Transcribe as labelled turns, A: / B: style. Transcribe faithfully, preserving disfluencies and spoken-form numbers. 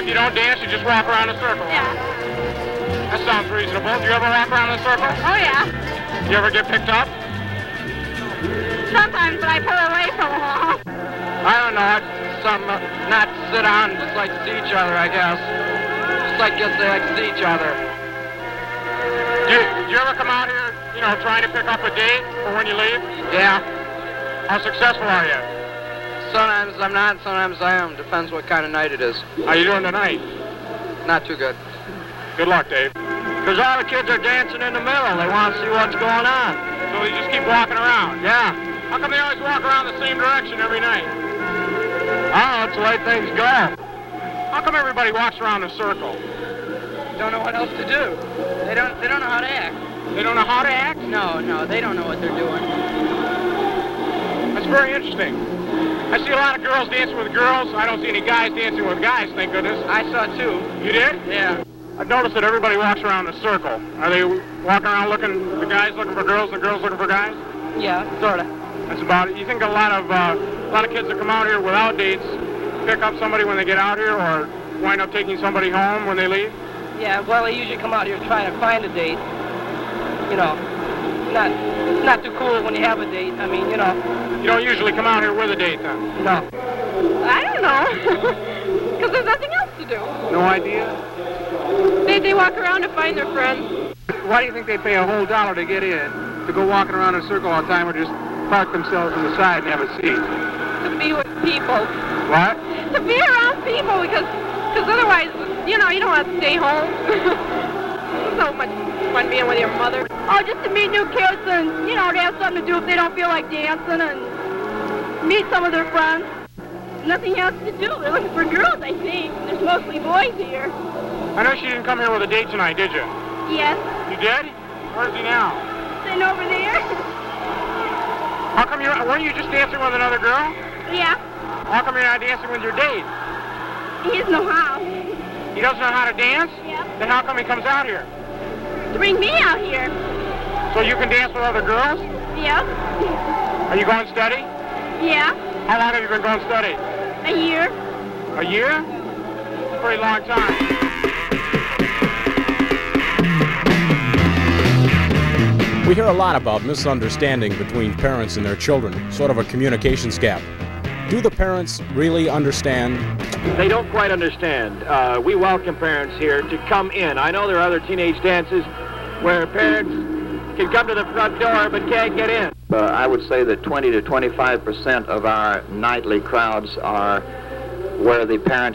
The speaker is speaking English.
A: if you don't dance, you just walk around in a circle.
B: Yeah.
A: That sounds reasonable. Do you ever walk around in a circle?
B: Oh, yeah.
A: Do you ever get picked up?
B: Sometimes, but I pull away from them all.
A: I don't know. It's something not to sit down and just like to see each other, I guess. Just like guess they like to see each other. Do you, do you ever come out here, you know, trying to pick up a date for when you leave? Yeah. How successful are you? Sometimes I'm not, sometimes I am. Depends what kind of night it is. How you doing tonight? Not too good. Good luck, Dave. Because all the kids are dancing in the middle. They want to see what's going on. So they just keep walking around? Yeah. How come they always walk around the same direction every night? I don't know, it's the way things go. How come everybody walks around in a circle?
C: Don't know what else to do. They don't they don't know how to act.
A: They don't know how to act?
C: No, no, they don't know what they're doing.
A: That's very interesting. I see a lot of girls dancing with girls. I don't see any guys dancing with guys, thank goodness.
C: I saw two.
A: You did?
C: Yeah.
A: I've noticed that everybody walks around in a circle. Are they walking around looking, the guys looking for girls and the girls looking for guys?
C: Yeah, sort of.
A: That's about it. You think a lot of uh, a lot of kids that come out here without dates pick up somebody when they get out here, or wind up taking somebody home when they leave?
C: Yeah, well, they usually come out here trying to find a date. You know, not it's not too cool when you have a date. I mean, you know.
A: You don't usually come out here with a date, then?
C: No.
B: I don't know. Because there's nothing else to do.
A: No idea?
B: They, they walk around to find their friends.
A: Why do you think they pay a whole dollar to get in? To go walking around in a circle all the time, or just park themselves on the side and have a seat?
B: To be with people.
A: What?
B: To be around people, because because otherwise, you know, you don't want to stay home. So much fun being with your mother. Oh, just to meet new kids and, you know, to have something to do if they don't feel like dancing, and meet some of their friends. Nothing else to do. They're looking for girls, I think. There's mostly boys here.
A: I know she didn't come here with a date tonight, did you?
B: Yes.
A: You did? Where's he now?
B: Sitting over there.
A: How come you're, weren't you just dancing with another girl?
B: Yeah.
A: How come you're not dancing with your date?
B: He doesn't know how.
A: He doesn't know how to dance?
B: Yep.
A: Then how come he comes out here?
B: To bring me out here.
A: So you can dance with other girls?
B: Yep.
A: Are you going steady?
B: Yeah.
A: How long have you been going steady?
B: A year.
A: A year? That's a pretty long time.
D: We hear a lot about misunderstanding between parents and their children, sort of a communications gap. Do the parents really understand?
E: They don't quite understand. Uh, we welcome parents here to come in. I know there are other teenage dances where parents can come to the front door but can't get in.
F: Uh, I would say that twenty to twenty-five percent of our nightly crowds are where the parents